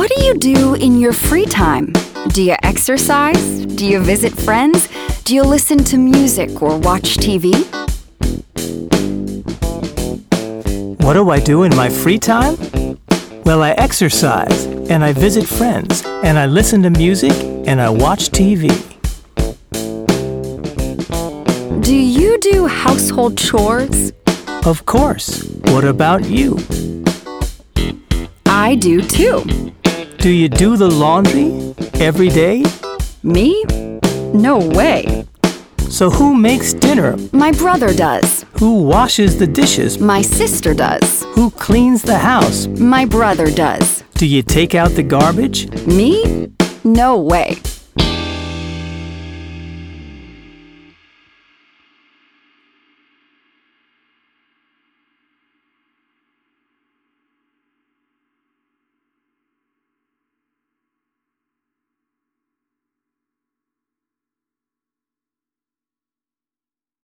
What do you do in your free time? Do you exercise? Do you visit friends? Do you listen to music or watch TV? What do I do in my free time? Well, I exercise, and I visit friends, and I listen to music, and I watch TV. Do you do household chores? Of course. What about you? I do too. Do you do the laundry every day? Me? No way. So who makes dinner? My brother does. Who washes the dishes? My sister does. Who cleans the house? My brother does. Do you take out the garbage? Me? No way.